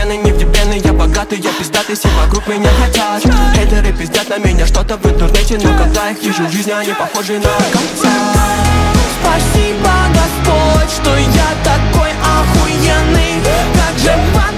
вселенной не влюбленный. Я богатый, я пиздатый, все вокруг меня хотят. Хейтеры пиздят на меня что-то в интернете, но когда их вижу в жизни, они похожи на конца. Спасибо, Господь, что я такой охуенный. Как же